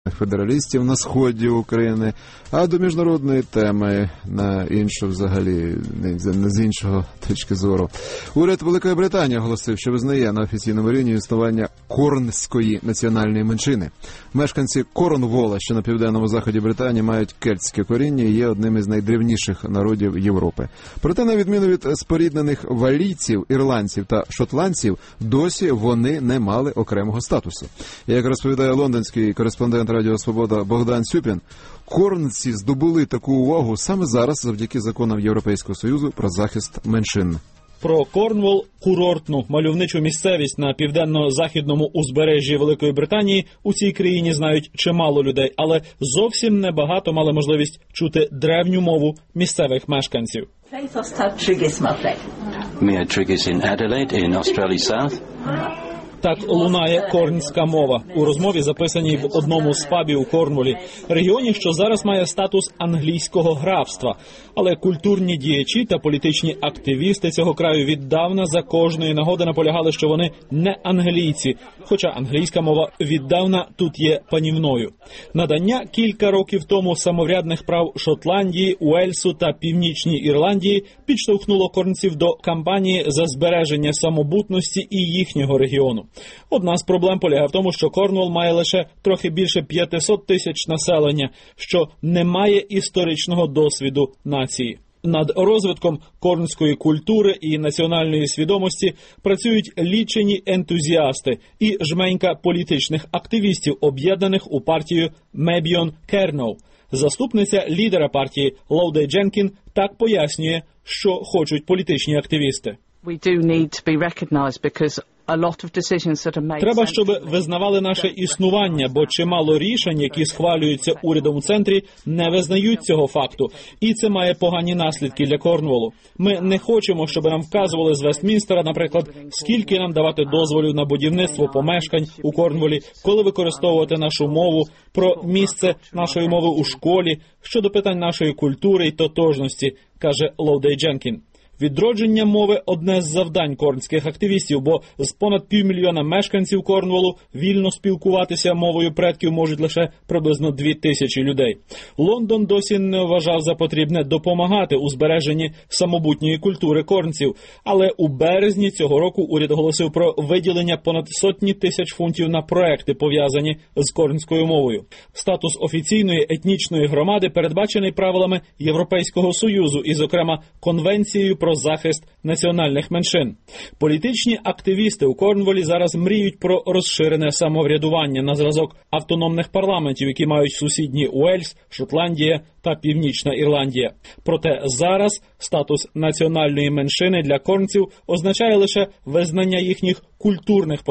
федералістів на сході України, а до міжнародної теми на іншу взагалі, не з іншого точки зору. Уряд Великої Британії оголосив, що визнає на офіційному рівні існування корнської національної меншини. Мешканці Корнвола, що на південному заході Британії, мають кельтське коріння і є одним із найдревніших народів Європи. Проте, на відміну від споріднених валійців, ірландців та шотландців, досі вони не мали окремого статусу. Як розповідає лондонський кореспондент Радіо Свобода Богдан Цюпін, корнці здобули таку увагу саме зараз завдяки законам Європейського Союзу про захист меншин. Про Корнвол, курортну мальовничу місцевість на південно-західному узбережжі Великої Британії, у цій країні знають чимало людей, але зовсім небагато мали можливість чути древню мову місцевих мешканців. Так лунає корнська мова у розмові, записаній в одному з пабів у Корнволі, регіоні, що зараз має статус англійського графства. Але культурні діячі та політичні активісти цього краю віддавна за кожної нагоди наполягали, що вони не англійці, хоча англійська мова віддавна тут є панівною. Надання кілька років тому самоврядних прав Шотландії, Уельсу та Північній Ірландії підштовхнуло корнців до кампанії за збереження самобутності і їхнього регіону. Одна з проблем полягає в тому, що Корнвол має лише трохи більше 500 тисяч населення, що не має історичного досвіду нації. Над розвитком корнської культури і національної свідомості працюють лічені ентузіасти і жменька політичних активістів, об'єднаних у партію Мебіон Керноу. Заступниця лідера партії Лоуде Дженкін так пояснює, що хочуть політичні активісти. Треба, щоб визнавали наше існування, бо чимало рішень, які схвалюються урядом у центрі, не визнають цього факту. І це має погані наслідки для Корнволу. Ми не хочемо, щоб нам вказували з Вестмінстера, наприклад, скільки нам давати дозволів на будівництво помешкань у Корнволі, коли використовувати нашу мову, про місце нашої мови у школі, щодо питань нашої культури і тотожності, каже Лоуде Дженкін. Відродження мови – одне з завдань корнських активістів, бо з понад 500 000 мешканців Корнволу вільно спілкуватися мовою предків можуть лише приблизно 2000 людей. Лондон досі не вважав за потрібне допомагати у збереженні самобутньої культури корнців, але у березні цього року уряд оголосив про виділення понад 100 тисяч фунтів на проекти, пов'язані з корнською мовою. Статус офіційної етнічної громади передбачений правилами Європейського Союзу і, зокрема, Конвенцією про захист національних меншин. Політичні активісти у Корнволі зараз мріють про розширене самоврядування на зразок автономних парламентів, які мають сусідні Уельс, Шотландія та Північна Ірландія. Проте зараз статус національної меншини для корнців означає лише визнання їхніх культурних